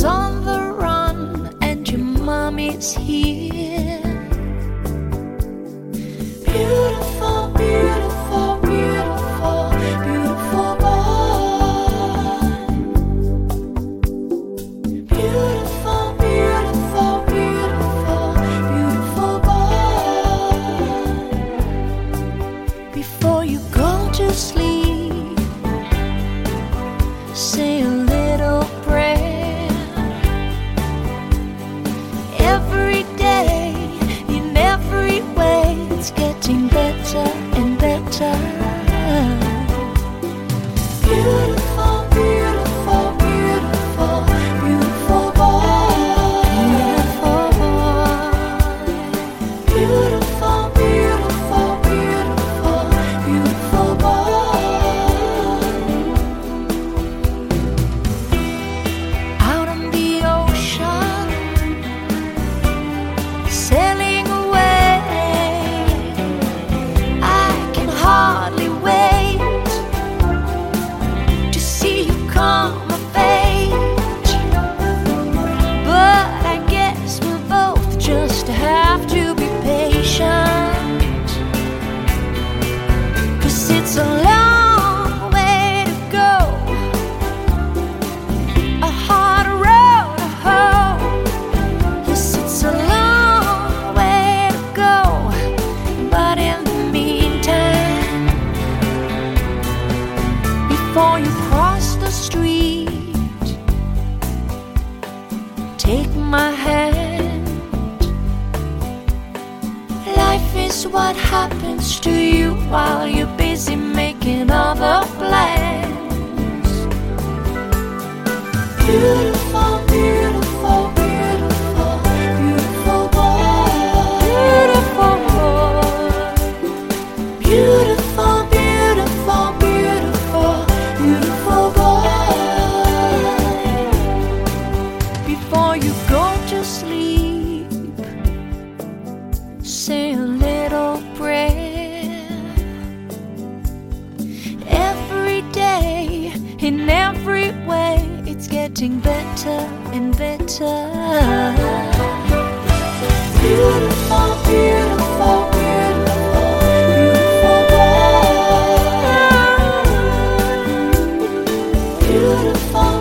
daddy's on the run and your mommy's here. Beautiful, beautiful, beautiful, beautiful boy. Beautiful, beautiful, beautiful, beautiful boy. Before you go to sleep, say a little prayer. Every day, in every way, it's getting better and better. Beautiful, beautiful, beautiful, beautiful boy. Beautiful boy. Beautiful, beautiful, beautiful, beautiful boy. Out on the ocean, sailing away, I can hardly wait to see you come of age. But I guess we'll both just have to be patient, 'cause it's a long way to go, a hard road to hoe. Yes, it's a long way to go, but in the meantime, before you cross the street, take my hand. Life is what happens to you while you're busy making other plans. Beautiful, beautiful, beautiful, beautiful boy. Beautiful boy. Beautiful, beautiful, beautiful, beautiful boy. Before you go to sleep, say a little prayer. Every day, in every way, it's getting better and better. Beautiful, beautiful, beautiful, beautiful boy. Beautiful,